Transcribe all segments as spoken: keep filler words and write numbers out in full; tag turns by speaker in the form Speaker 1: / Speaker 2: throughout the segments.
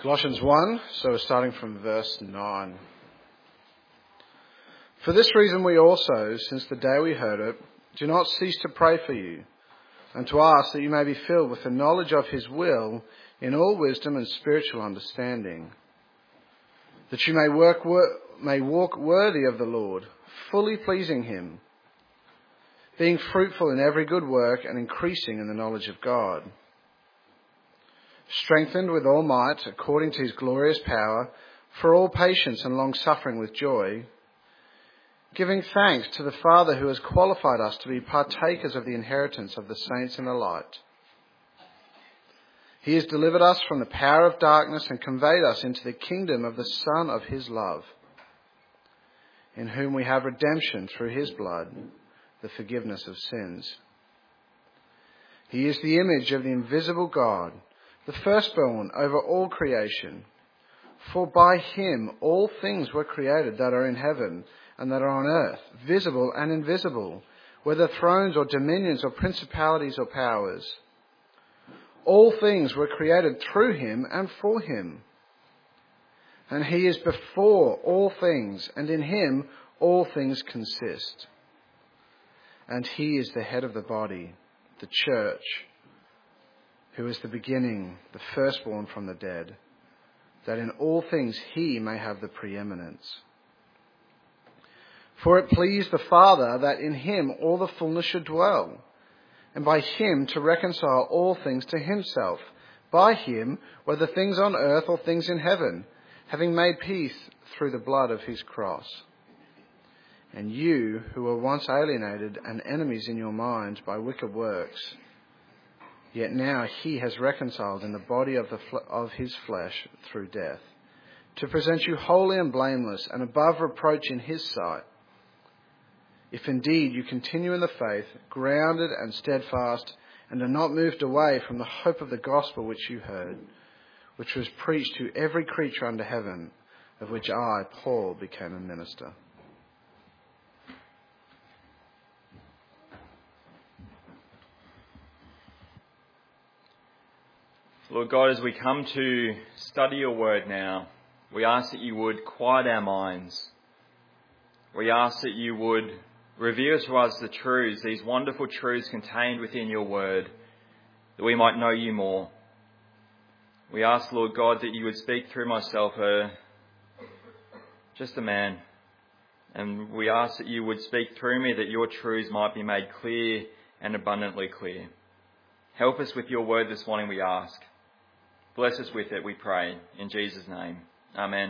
Speaker 1: Colossians one, so we're starting from verse nine. For this reason we also, since the day we heard it, do not cease to pray for you, and to ask that you may be filled with the knowledge of his will in all wisdom and spiritual understanding, that you may work may walk worthy of the Lord, fully pleasing him, being fruitful in every good work and increasing in the knowledge of God, strengthened with all might according to his glorious power, for all patience and long-suffering with joy, giving thanks to the Father who has qualified us to be partakers of the inheritance of the saints in the light. He has delivered us from the power of darkness and conveyed us into the kingdom of the Son of his love, in whom we have redemption through his blood, the forgiveness of sins. He is the image of the invisible God, the firstborn over all creation. For by him all things were created that are in heaven and that are on earth, visible and invisible, whether thrones or dominions or principalities or powers. All things were created through him and for him. And he is before all things, and in him all things consist. And he is the head of the body, the church, who is the beginning, the firstborn from the dead, that in all things he may have the preeminence. For it pleased the Father that in him all the fullness should dwell, and by him to reconcile all things to himself, by him, whether things on earth or things in heaven, having made peace through the blood of his cross. And you, who were once alienated and enemies in your mind by wicked works, yet now he has reconciled in the body of, the fl- of his flesh through death, to present you holy and blameless and above reproach in his sight, if indeed you continue in the faith, grounded and steadfast, and are not moved away from the hope of the gospel which you heard, which was preached to every creature under heaven, of which I, Paul, became a minister.
Speaker 2: Lord God, as we come to study your word now, we ask that you would quiet our minds. We ask that you would reveal to us the truths, these wonderful truths contained within your word, that we might know you more. We ask, Lord God, that you would speak through myself, uh, just a man. And we ask that you would speak through me, that your truths might be made clear and abundantly clear. Help us with your word this morning, we ask. Bless us with it, we pray, in Jesus' name. Amen.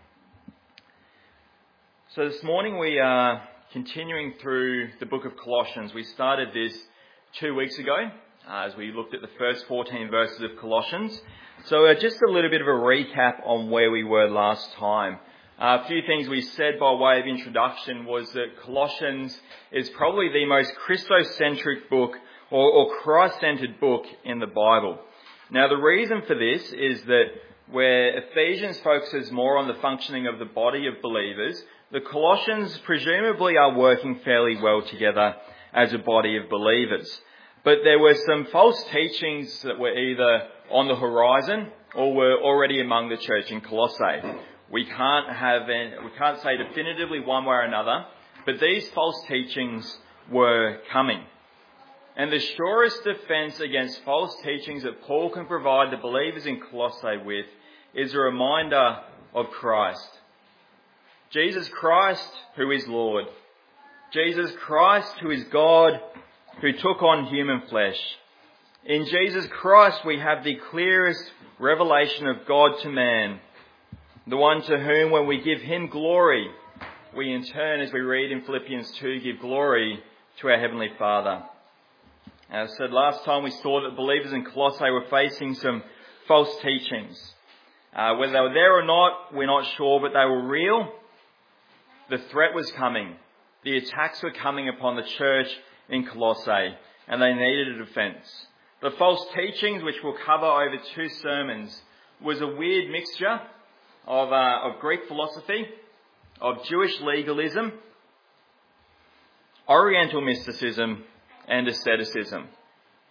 Speaker 2: So this morning we are continuing through the book of Colossians. We started this two weeks ago uh, as we looked at the first fourteen verses of Colossians. So uh, just a little bit of a recap on where we were last time. Uh, a few things we said by way of introduction was that Colossians is probably the most Christocentric book or, or Christ-centered book in the Bible. Now, the reason for this is that where Ephesians focuses more on the functioning of the body of believers, the Colossians presumably are working fairly well together as a body of believers. But there were some false teachings that were either on the horizon or were already among the church in Colossae. We can't have any, we can't say definitively one way or another, but these false teachings were coming. And the surest defence against false teachings that Paul can provide the believers in Colossae with is a reminder of Christ. Jesus Christ, who is Lord. Jesus Christ, who is God, who took on human flesh. In Jesus Christ we have the clearest revelation of God to man, the one to whom when we give him glory, we in turn, as we read in Philippians two, give glory to our Heavenly Father. As I said last time, we saw that believers in Colossae were facing some false teachings. Uh, whether they were there or not, we're not sure, but they were real. The threat was coming. The attacks were coming upon the church in Colossae, and they needed a defence. The false teachings, which we'll cover over two sermons, was a weird mixture of, uh, of Greek philosophy, of Jewish legalism, Oriental mysticism, and asceticism.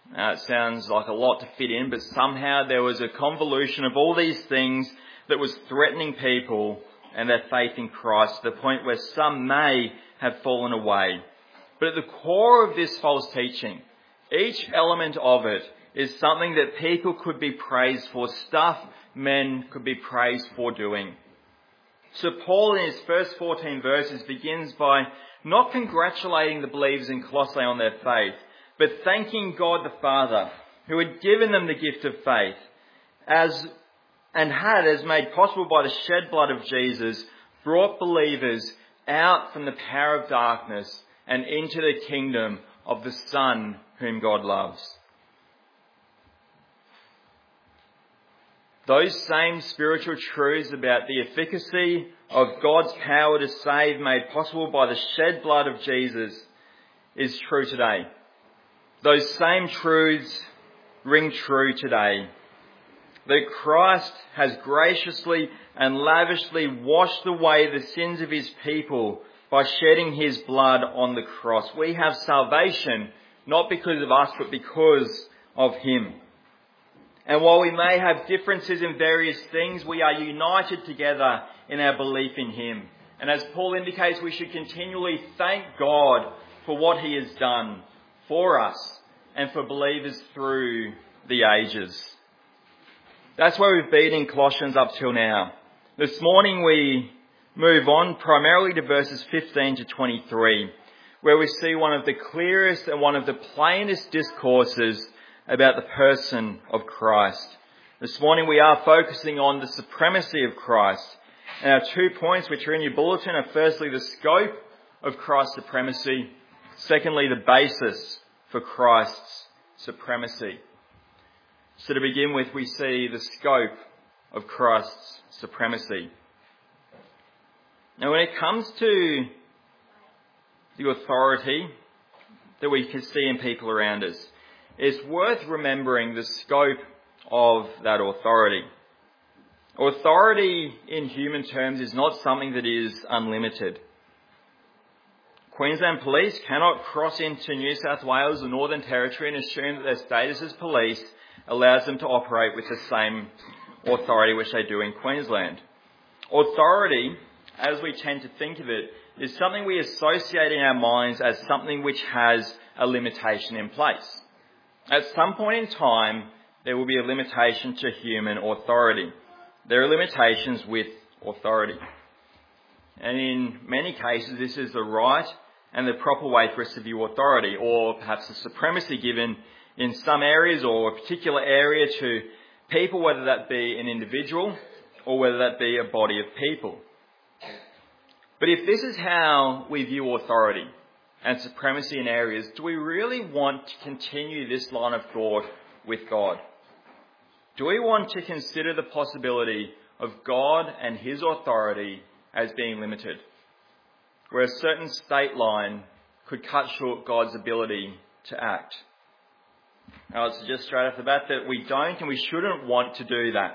Speaker 2: Uh, it sounds like a lot to fit in, but somehow there was a convolution of all these things that was threatening people and their faith in Christ to the point where some may have fallen away. But at the core of this false teaching, each element of it is something that people could be praised for, stuff men could be praised for doing. So Paul in his first fourteen verses begins by not congratulating the believers in Colossae on their faith, but thanking God the Father, who had given them the gift of faith, as and had, as made possible by the shed blood of Jesus, brought believers out from the power of darkness and into the kingdom of the Son whom God loves. Those same spiritual truths about the efficacy of God's power to save, made possible by the shed blood of Jesus, is true today. Those same truths ring true today. That Christ has graciously and lavishly washed away the sins of his people by shedding his blood on the cross. We have salvation not because of us, but because of him. And while we may have differences in various things, we are united together in our belief in him. And as Paul indicates, we should continually thank God for what he has done for us and for believers through the ages. That's where we've been in Colossians up till now. This morning we move on primarily to verses fifteen to twenty-three, where we see one of the clearest and one of the plainest discourses about the person of Christ. This morning we are focusing on the supremacy of Christ. And our two points which are in your bulletin are firstly the scope of Christ's supremacy, secondly the basis for Christ's supremacy. So to begin with, we see the scope of Christ's supremacy. Now when it comes to the authority that we can see in people around us, it's worth remembering the scope of that authority. Authority in human terms is not something that is unlimited. Queensland Police cannot cross into New South Wales or Northern Territory and assume that their status as police allows them to operate with the same authority which they do in Queensland. Authority, as we tend to think of it, is something we associate in our minds as something which has a limitation in place. At some point in time, there will be a limitation to human authority. There are limitations with authority. And in many cases, this is the right and the proper way for us to view authority, or perhaps the supremacy given in some areas or a particular area to people, whether that be an individual or whether that be a body of people. But if this is how we view authority and supremacy in areas, do we really want to continue this line of thought with God? Do we want to consider the possibility of God and his authority as being limited, where a certain state line could cut short God's ability to act? Now, I'll suggest straight off the bat that we don't and we shouldn't want to do that.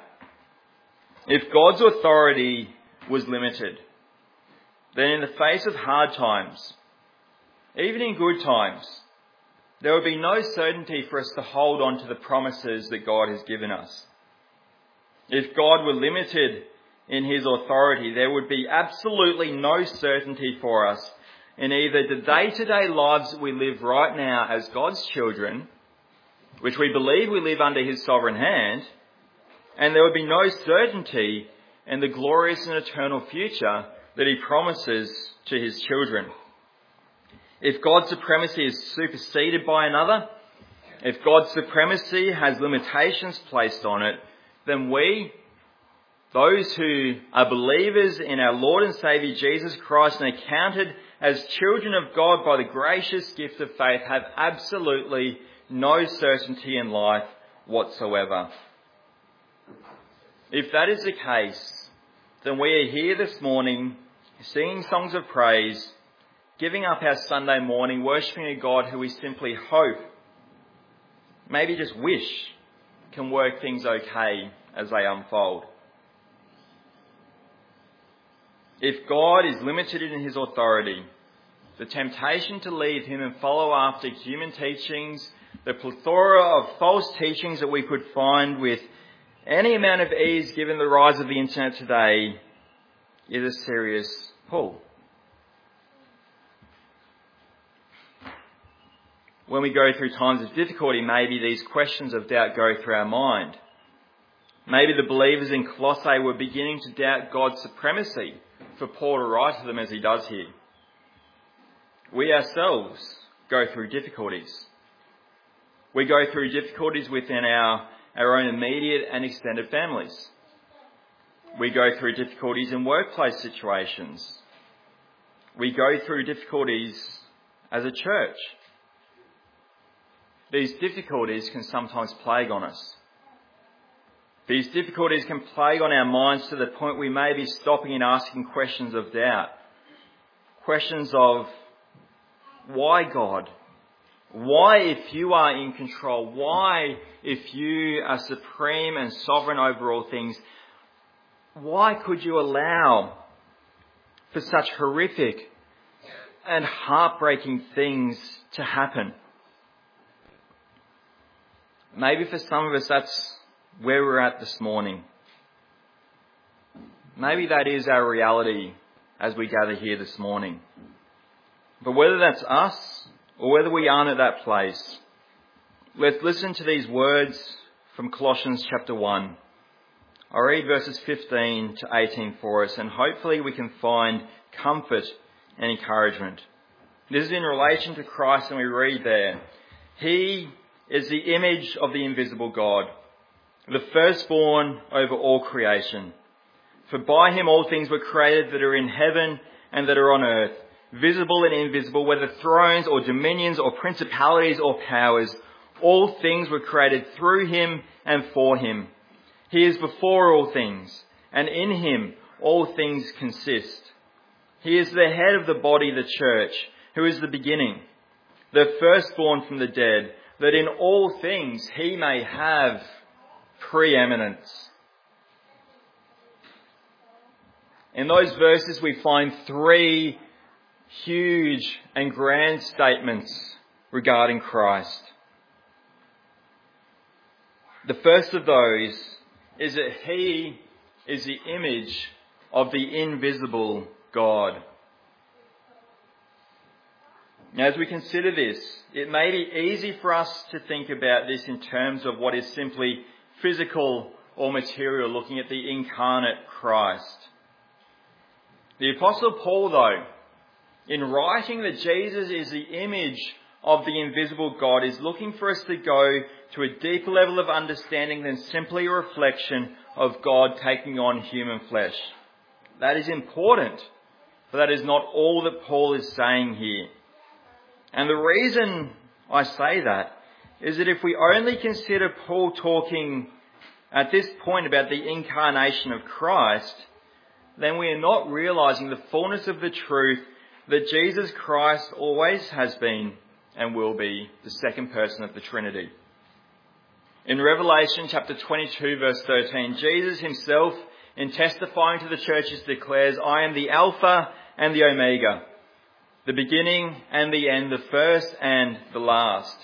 Speaker 2: If God's authority was limited, then in the face of hard times, even in good times, there would be no certainty for us to hold on to the promises that God has given us. If God were limited in his authority, there would be absolutely no certainty for us in either the day-to-day lives that we live right now as God's children, which we believe we live under his sovereign hand, and there would be no certainty in the glorious and eternal future that he promises to his children. If God's supremacy is superseded by another, if God's supremacy has limitations placed on it, then we, those who are believers in our Lord and Saviour Jesus Christ and are counted as children of God by the gracious gift of faith, have absolutely no certainty in life whatsoever. If that is the case, then we are here this morning singing songs of praise, giving up our Sunday morning, worshipping a God who we simply hope, maybe just wish, can work things okay as they unfold. If God is limited in his authority, the temptation to leave him and follow after human teachings, the plethora of false teachings that we could find with any amount of ease given the rise of the internet today is a serious pull. When we go through times of difficulty, maybe these questions of doubt go through our mind. Maybe the believers in Colossae were beginning to doubt God's supremacy for Paul to write to them as he does here. We ourselves go through difficulties. We go through difficulties within our, our own immediate and extended families. We go through difficulties in workplace situations. We go through difficulties as a church. These difficulties can sometimes plague on us. These difficulties can plague on our minds to the point we may be stopping and asking questions of doubt. Questions of, why God? Why, if you are in control? Why, if you are supreme and sovereign over all things? Why could you allow for such horrific and heartbreaking things to happen? Maybe for some of us that's where we're at this morning. Maybe that is our reality as we gather here this morning. But whether that's us or whether we aren't at that place, let's listen to these words from Colossians chapter one. I'll read verses fifteen to eighteen for us, and hopefully we can find comfort and encouragement. This is in relation to Christ, and we read there, He is the image of the invisible God, the firstborn over all creation. For by him all things were created that are in heaven and that are on earth, visible and invisible, whether thrones or dominions or principalities or powers. All things were created through him and for him. He is before all things, and in him all things consist. He is the head of the body, the church, who is the beginning, the firstborn from the dead, that in all things he may have preeminence. In those verses we find three huge and grand statements regarding Christ. The first of those is that he is the image of the invisible God. Now, as we consider this, it may be easy for us to think about this in terms of what is simply physical or material, looking at the incarnate Christ. The Apostle Paul, though, in writing that Jesus is the image of the invisible God, is looking for us to go to a deeper level of understanding than simply a reflection of God taking on human flesh. That is important, but that is not all that Paul is saying here. And the reason I say that is that if we only consider Paul talking at this point about the incarnation of Christ, then we are not realizing the fullness of the truth that Jesus Christ always has been and will be the second person of the Trinity. In Revelation chapter twenty-two verse thirteen, Jesus himself, in testifying to the churches, declares, I am the Alpha and the Omega, the beginning and the end, the first and the last.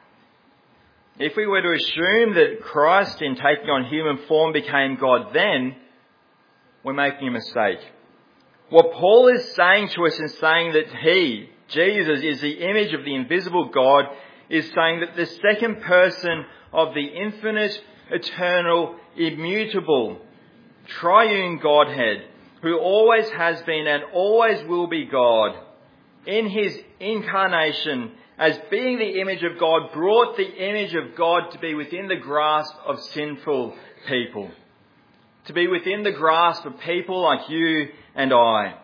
Speaker 2: If we were to assume that Christ, in taking on human form, became God then, we're making a mistake. What Paul is saying to us in saying that he, Jesus, is the image of the invisible God, is saying that the second person of the infinite, eternal, immutable, triune Godhead, who always has been and always will be God, in his incarnation, as being the image of God, brought the image of God to be within the grasp of sinful people. To be within the grasp of people like you and I.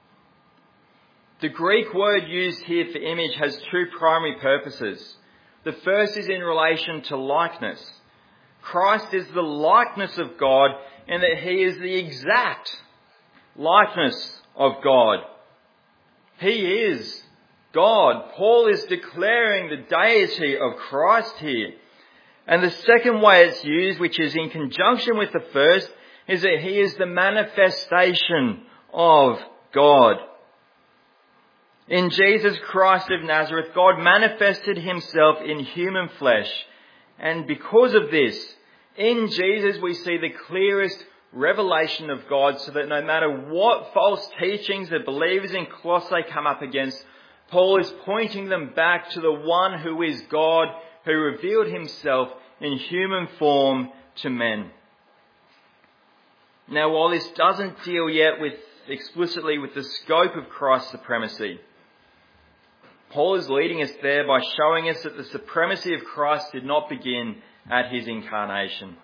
Speaker 2: The Greek word used here for image has two primary purposes. The first is in relation to likeness. Christ is the likeness of God in that he is the exact likeness of God. He is God. Paul is declaring the deity of Christ here. And the second way it's used, which is in conjunction with the first, is that he is the manifestation of God. In Jesus Christ of Nazareth, God manifested himself in human flesh. And because of this, in Jesus we see the clearest revelation of God, so that no matter what false teachings the believers in Colossae come up against, Paul is pointing them back to the one who is God, who revealed himself in human form to men. Now, while this doesn't deal yet with explicitly with the scope of Christ's supremacy, Paul is leading us there by showing us that the supremacy of Christ did not begin at his incarnation.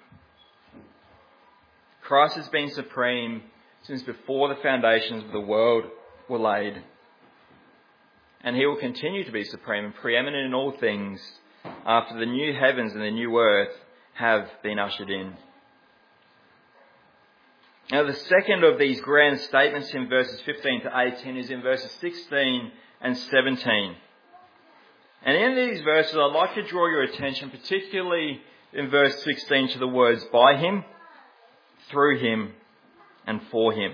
Speaker 2: Christ has been supreme since before the foundations of the world were laid. And he will continue to be supreme and preeminent in all things after the new heavens and the new earth have been ushered in. Now, the second of these grand statements in verses fifteen to eighteen is in verses sixteen and seventeen. And in these verses, I'd like to draw your attention, particularly in verse sixteen, to the words by him, through him, and for him.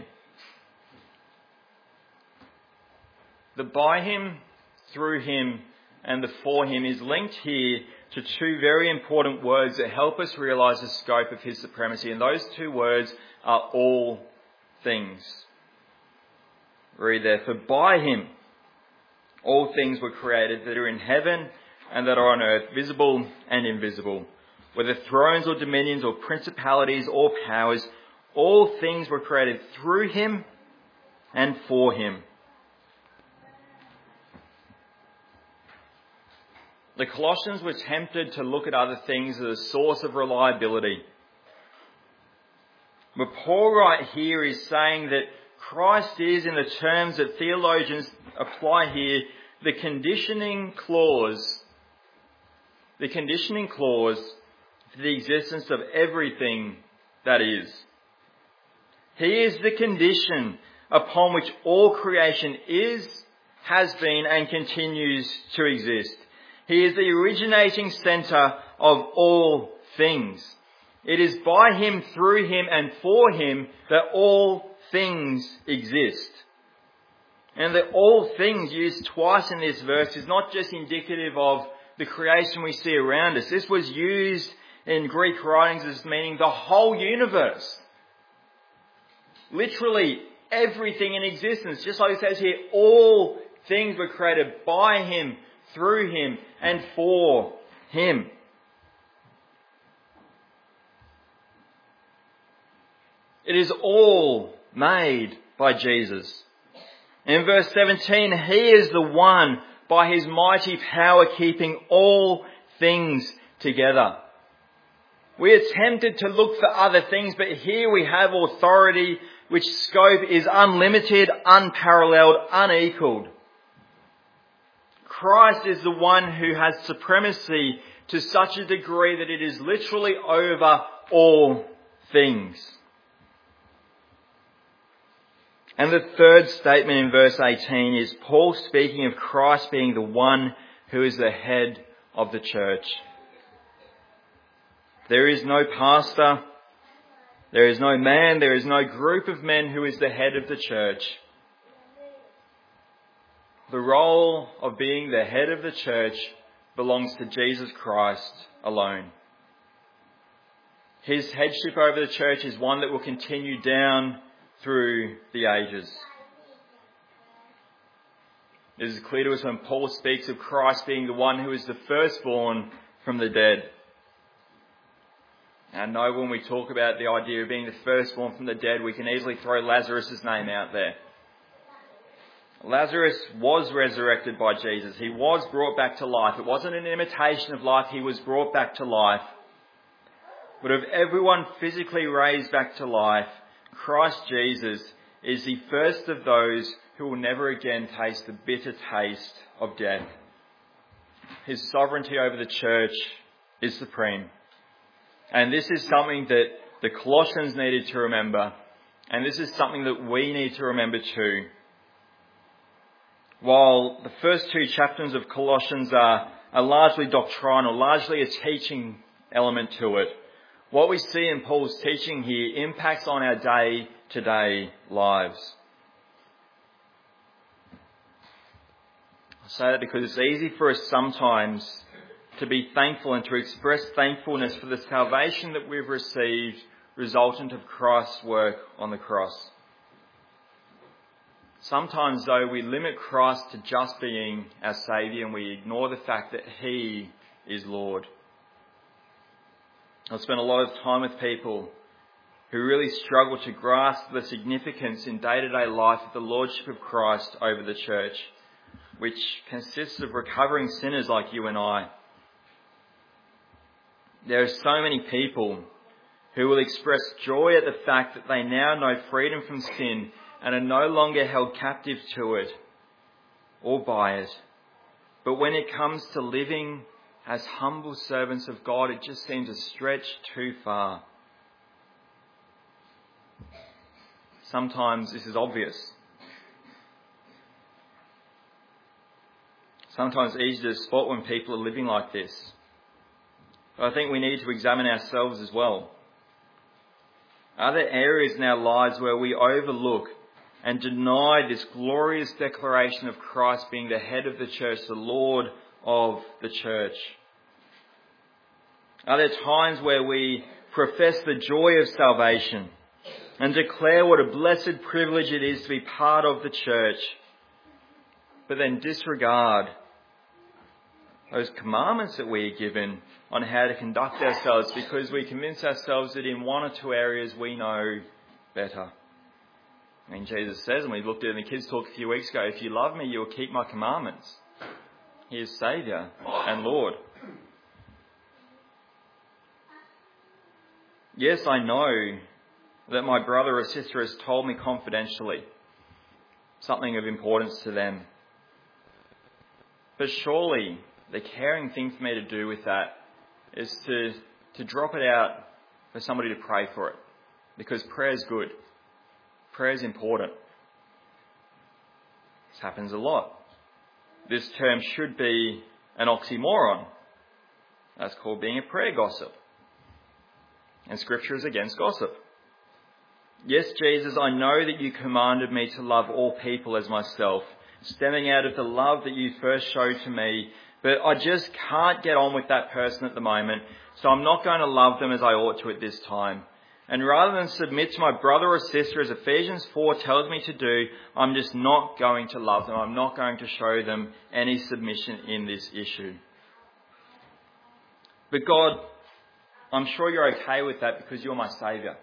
Speaker 2: The by him, through him, and the for him is linked here to two very important words that help us realise the scope of his supremacy. And those two words are all things. Read there, for by him all things were created that are in heaven and that are on earth, visible and invisible. Whether thrones or dominions or principalities or powers, all things were created through him and for him. The Colossians were tempted to look at other things as a source of reliability. But Paul right here is saying that Christ is, in the terms that theologians apply here, the conditioning clause, the conditioning clause for the existence of everything that is. He is the condition upon which all creation is, has been, and continues to exist. He is the originating centre of all things. It is by him, through him, and for him that all things exist. And the all things used twice in this verse is not just indicative of the creation we see around us. This was used in Greek writings as meaning the whole universe. Literally everything in existence. Just like it says here, all things were created by him, through him, and for him. It is all made by Jesus. In verse seventeen, he is the one by his mighty power keeping all things together. We are tempted to look for other things, but here we have authority which scope is unlimited, unparalleled, unequaled. Christ is the one who has supremacy to such a degree that it is literally over all things. And the third statement in verse eighteen is Paul speaking of Christ being the one who is the head of the church. There is no pastor, there is no man, there is no group of men who is the head of the church. The role of being the head of the church belongs to Jesus Christ alone. His headship over the church is one that will continue down through the ages. It is clear to us when Paul speaks of Christ being the one who is the firstborn from the dead. And I know when we talk about the idea of being the firstborn from the dead, we can easily throw Lazarus' name out there. Lazarus was resurrected by Jesus. He was brought back to life. It wasn't an imitation of life. He was brought back to life. But of everyone physically raised back to life, Christ Jesus is the first of those who will never again taste the bitter taste of death. His sovereignty over the church is supreme. And this is something that the Colossians needed to remember. And this is something that we need to remember too. While the first two chapters of Colossians are, are largely doctrinal, largely a teaching element to it, what we see in Paul's teaching here impacts on our day-to-day lives. I say that because it's easy for us sometimes to be thankful and to express thankfulness for the salvation that we've received resultant of Christ's work on the cross. Sometimes, though, we limit Christ to just being our Saviour and we ignore the fact that He is Lord. I've spent a lot of time with people who really struggle to grasp the significance in day-to-day life of the Lordship of Christ over the church, which consists of recovering sinners like you and I. There are so many people who will express joy at the fact that they now know freedom from sin and are no longer held captive to it or by it. But when it comes to living as humble servants of God, it just seems a stretch too far. Sometimes this is obvious. Sometimes it's easy to spot when people are living like this. But I think we need to examine ourselves as well. Are there areas in our lives where we overlook and deny this glorious declaration of Christ being the head of the church, the Lord of the church? Are there times where we profess the joy of salvation and declare what a blessed privilege it is to be part of the church, but then disregard those commandments that we are given on how to conduct ourselves because we convince ourselves that in one or two areas we know better? I mean, Jesus says, and we looked at it in the kids' talk a few weeks ago, if you love me, you will keep my commandments. He is Saviour and Lord. Yes, I know that my brother or sister has told me confidentially something of importance to them. But surely the caring thing for me to do with that is to, to drop it out for somebody to pray for it. Because prayer is good. Prayer is important. This happens a lot. This term should be an oxymoron. That's called being a prayer gossip. And Scripture is against gossip. Yes, Jesus, I know that you commanded me to love all people as myself, stemming out of the love that you first showed to me, but I just can't get on with that person at the moment, so I'm not going to love them as I ought to at this time. And rather than submit to my brother or sister, as Ephesians four tells me to do, I'm just not going to love them. I'm not going to show them any submission in this issue. But God, I'm sure you're okay with that because you're my Saviour.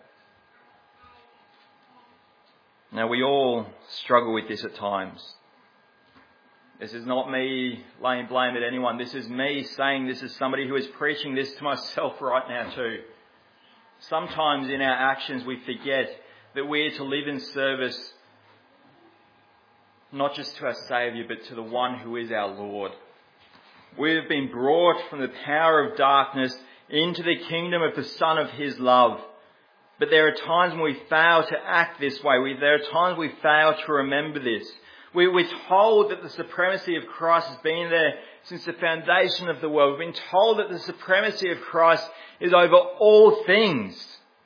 Speaker 2: Now, we all struggle with this at times. This is not me laying blame at anyone. This is me saying this as somebody who is preaching this to myself right now too. Sometimes in our actions we forget that we are to live in service not just to our Saviour but to the one who is our Lord. We have been brought from the power of darkness into the kingdom of the Son of His love. But there are times when we fail to act this way. We, there are times we fail to remember this. We, we're told that the supremacy of Christ has been there since the foundation of the world. We've been told that the supremacy of Christ is over all things.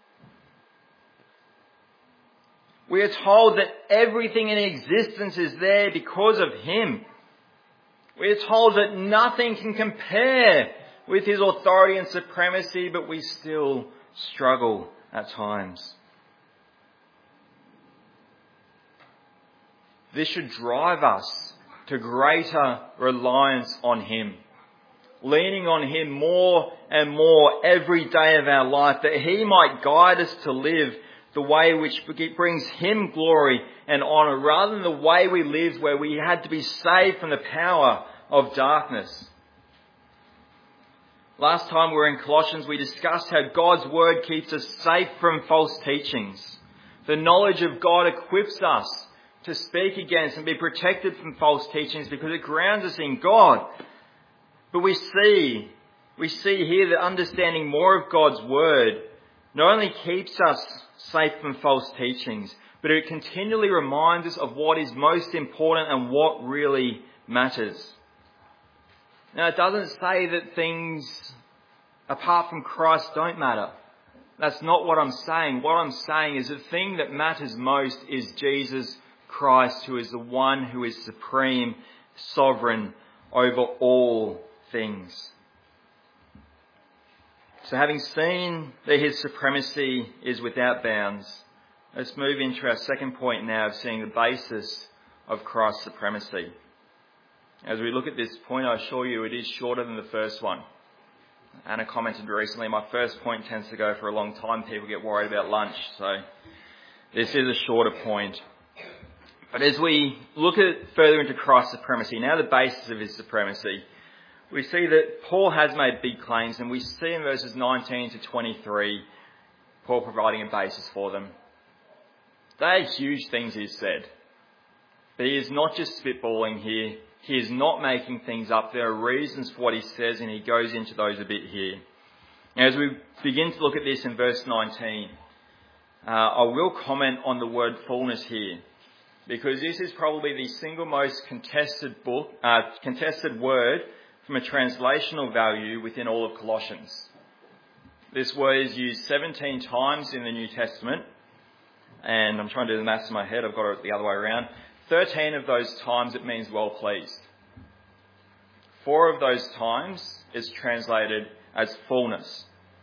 Speaker 2: We are told that everything in existence is there because of Him. We are told that nothing can compare with His authority and supremacy, but we still struggle at times. This should drive us to greater reliance on Him, leaning on Him more and more every day of our life, that He might guide us to live the way which brings Him glory and honour, rather than the way we lived where we had to be saved from the power of darkness. Last time we were in Colossians, we discussed how God's Word keeps us safe from false teachings. The knowledge of God equips us to speak against and be protected from false teachings because it grounds us in God. But we see, we see here that understanding more of God's Word not only keeps us safe from false teachings, but it continually reminds us of what is most important and what really matters. Now, it doesn't say that things apart from Christ don't matter. That's not what I'm saying. What I'm saying is the thing that matters most is Jesus Christ, who is the one who is supreme, sovereign over all things. So having seen that his supremacy is without bounds, let's move into our second point now of seeing the basis of Christ's supremacy. As we look at this point, I assure you it is shorter than the first one. Anna commented recently, my first point tends to go for a long time. People get worried about lunch, so this is a shorter point. But as we look at further into Christ's supremacy, now the basis of his supremacy, we see that Paul has made big claims, and we see in verses nineteen to twenty-three, Paul providing a basis for them. They are huge things he's said. But he is not just spitballing here. He is not making things up. There are reasons for what he says, and he goes into those a bit here. Now, as we begin to look at this in verse nineteen, uh, I will comment on the word fullness here, because this is probably the single most contested book, uh, contested word from a translational value within all of Colossians. This word is used seventeen times in the New Testament, and I'm trying to do the maths in my head, I've got it the other way around. thirteen of those times it means well pleased. Four of those times is translated as fullness.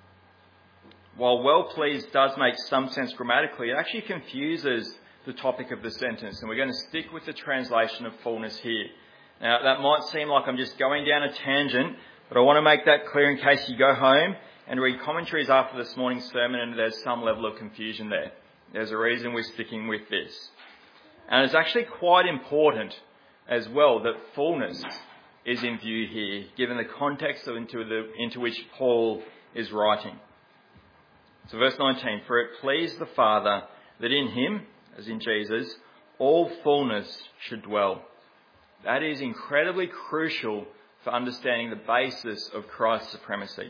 Speaker 2: While well pleased does make some sense grammatically, it actually confuses the topic of the sentence, and we're going to stick with the translation of fullness here. Now, that might seem like I'm just going down a tangent, but I want to make that clear in case you go home and read commentaries after this morning's sermon and there's some level of confusion there. There's a reason we're sticking with this. And it's actually quite important as well that fullness is in view here, given the context into, the, into which Paul is writing. So verse nineteen, for it pleased the Father that in him, as in Jesus, all fullness should dwell. That is incredibly crucial for understanding the basis of Christ's supremacy.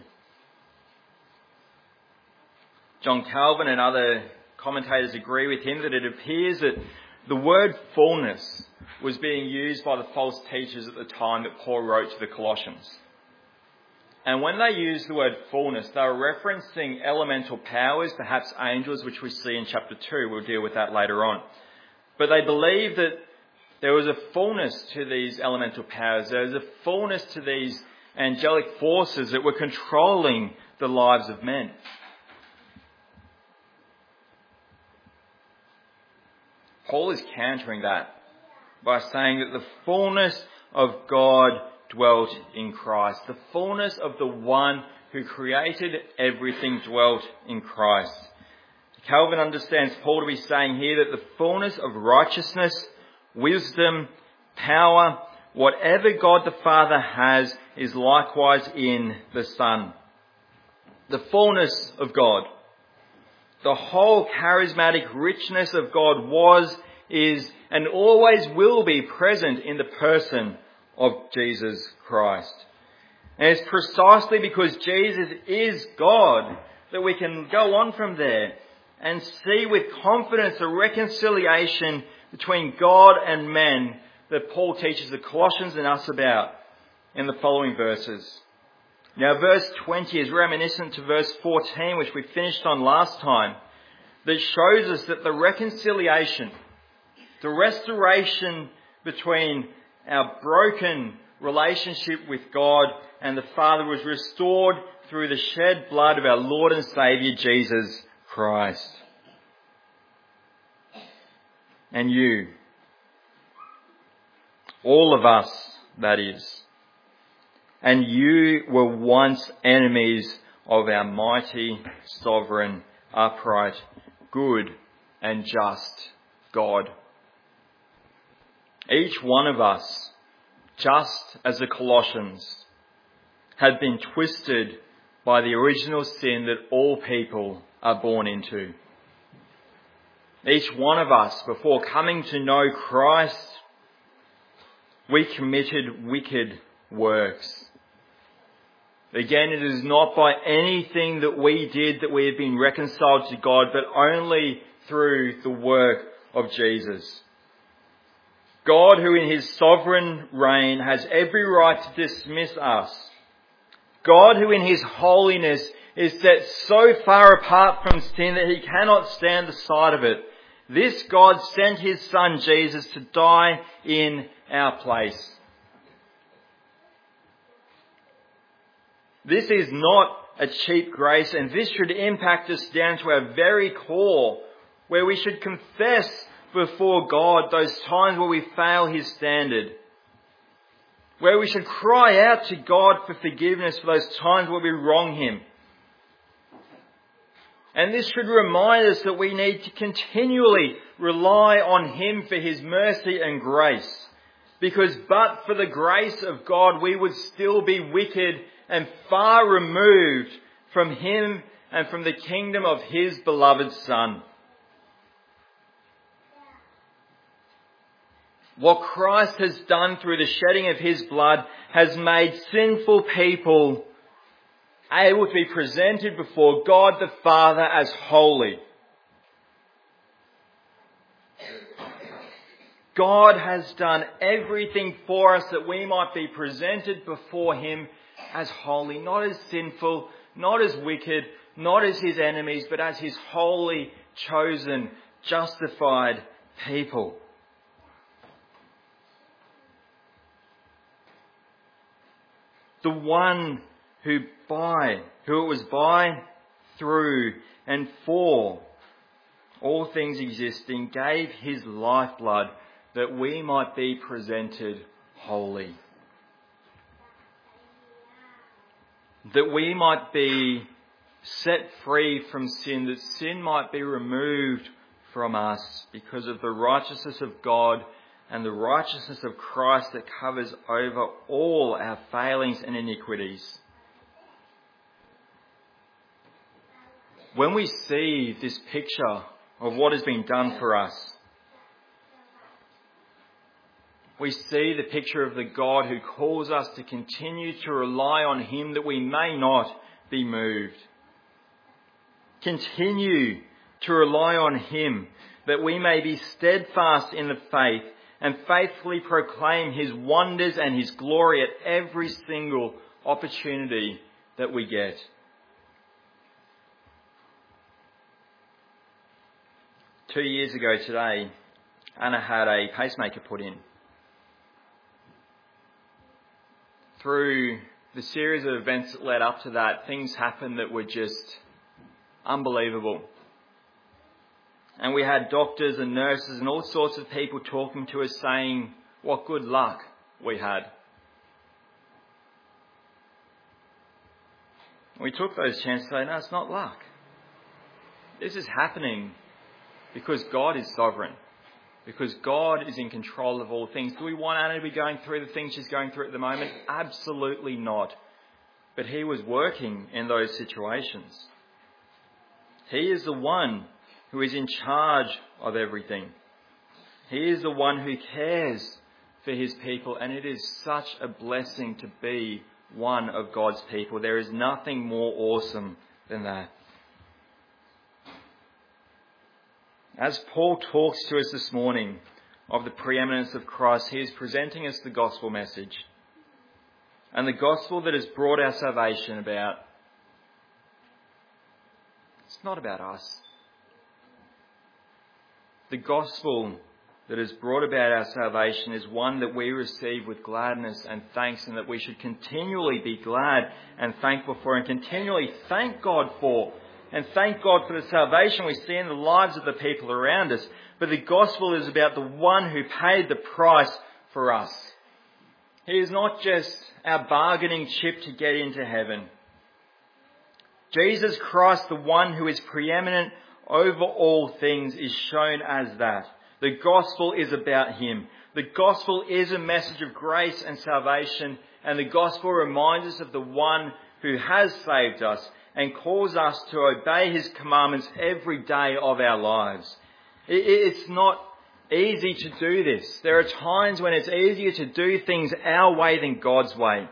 Speaker 2: John Calvin and other commentators agree with him that it appears that the word fullness was being used by the false teachers at the time that Paul wrote to the Colossians. And when they used the word fullness, they were referencing elemental powers, perhaps angels, which we see in chapter two. We'll deal with that later on. But they believed that there was a fullness to these elemental powers. There was a fullness to these angelic forces that were controlling the lives of men. Paul is countering that by saying that the fullness of God dwelt in Christ. The fullness of the one who created everything dwelt in Christ. Calvin understands Paul to be saying here that the fullness of righteousness, wisdom, power, whatever God the Father has is likewise in the Son. The fullness of God. The whole charismatic richness of God was, is, and always will be present in the person of Jesus Christ. And it's precisely because Jesus is God that we can go on from there and see with confidence the reconciliation between God and men that Paul teaches the Colossians and us about in the following verses. Now, verse twenty is reminiscent to verse fourteen, which we finished on last time, that shows us that the reconciliation, the restoration between our broken relationship with God and the Father was restored through the shed blood of our Lord and Saviour, Jesus Christ. And you, all of us, that is, and you were once enemies of our mighty, sovereign, upright, good and just God. Each one of us, just as the Colossians, had been twisted by the original sin that all people are born into. Each one of us, before coming to know Christ, we committed wicked works. Again, it is not by anything that we did that we have been reconciled to God, but only through the work of Jesus. God, who in his sovereign reign has every right to dismiss us. God, who in his holiness is set so far apart from sin that he cannot stand the sight of it. This God sent his Son Jesus to die in our place. This is not a cheap grace, and this should impact us down to our very core, where we should confess before God those times where we fail His standard, where we should cry out to God for forgiveness for those times where we wrong Him. And this should remind us that we need to continually rely on Him for His mercy and grace. Because but for the grace of God, we would still be wicked and far removed from Him and from the kingdom of His beloved Son. What Christ has done through the shedding of His blood has made sinful people able to be presented before God the Father as holy. God has done everything for us that we might be presented before Him as holy, not as sinful, not as wicked, not as His enemies, but as His holy, chosen, justified people. The one who by, who it was by, through, and for all things existing, gave His lifeblood that we might be presented holy. That we might be set free from sin, that sin might be removed from us because of the righteousness of God and the righteousness of Christ that covers over all our failings and iniquities. When we see this picture of what has been done for us, we see the picture of the God who calls us to continue to rely on Him that we may not be moved. Continue to rely on Him that we may be steadfast in the faith and faithfully proclaim His wonders and His glory at every single opportunity that we get. Two years ago today, Anna had a pacemaker put in. Through the series of events that led up to that, things happened that were just unbelievable. And we had doctors and nurses and all sorts of people talking to us saying what good luck we had. We took those chances to say, no, it's not luck. This is happening because God is sovereign. Because God is in control of all things. Do we want Anna to be going through the things she's going through at the moment? Absolutely not. But He was working in those situations. He is the one who is in charge of everything. He is the one who cares for His people, and it is such a blessing to be one of God's people. There is nothing more awesome than that. As Paul talks to us this morning of the preeminence of Christ, he is presenting us the gospel message. And the gospel that has brought our salvation about, it's not about us. The gospel that has brought about our salvation is one that we receive with gladness and thanks, and that we should continually be glad and thankful for, and continually thank God for. And thank God for the salvation we see in the lives of the people around us. But the gospel is about the one who paid the price for us. He is not just our bargaining chip to get into heaven. Jesus Christ, the one who is preeminent over all things, is shown as that. The gospel is about Him. The gospel is a message of grace and salvation, and the gospel reminds us of the one who has saved us and calls us to obey His commandments every day of our lives. It's not easy to do this. There are times when it's easier to do things our way than God's way.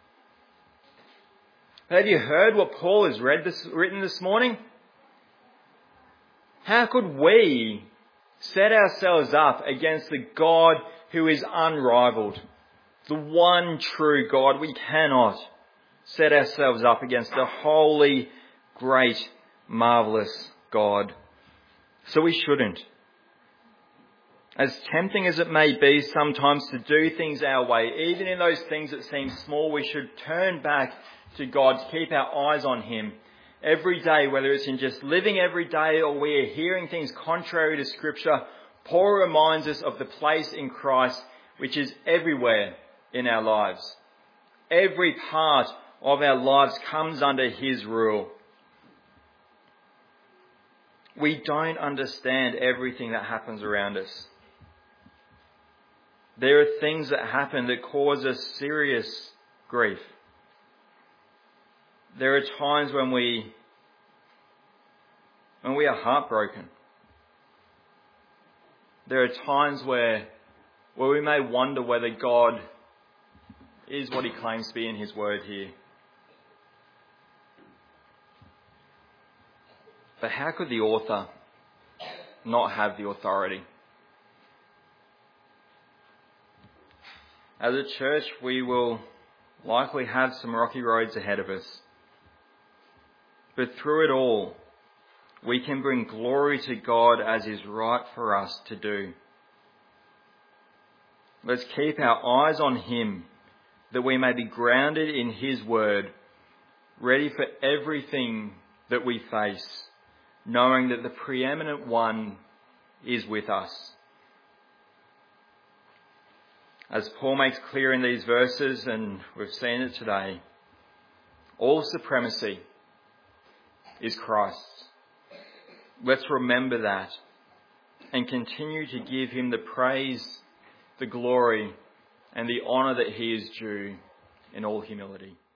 Speaker 2: Have you heard what Paul has read this, written this morning? How could we set ourselves up against the God who is unrivaled? The one true God. We cannot set ourselves up against the holy, great, marvellous God. So we shouldn't. As tempting as it may be sometimes to do things our way, even in those things that seem small, we should turn back to God, to keep our eyes on him every day, whether it's in just living every day or we are hearing things contrary to Scripture. Paul reminds us of the place in Christ which is everywhere in our lives. Every part of our lives comes under his rule. We don't understand everything that happens around us. There are things that happen that cause us serious grief. There are times when we, when we are heartbroken. There are times where, where we may wonder whether God is what he claims to be in his word here. But how could the author not have the authority? As a church, we will likely have some rocky roads ahead of us. But through it all, we can bring glory to God as is right for us to do. Let's keep our eyes on him, that we may be grounded in his word, ready for everything that we face, knowing that the preeminent one is with us. As Paul makes clear in these verses, and we've seen it today, all supremacy is Christ's. Let's remember that and continue to give him the praise, the glory, and the honour that he is due in all humility.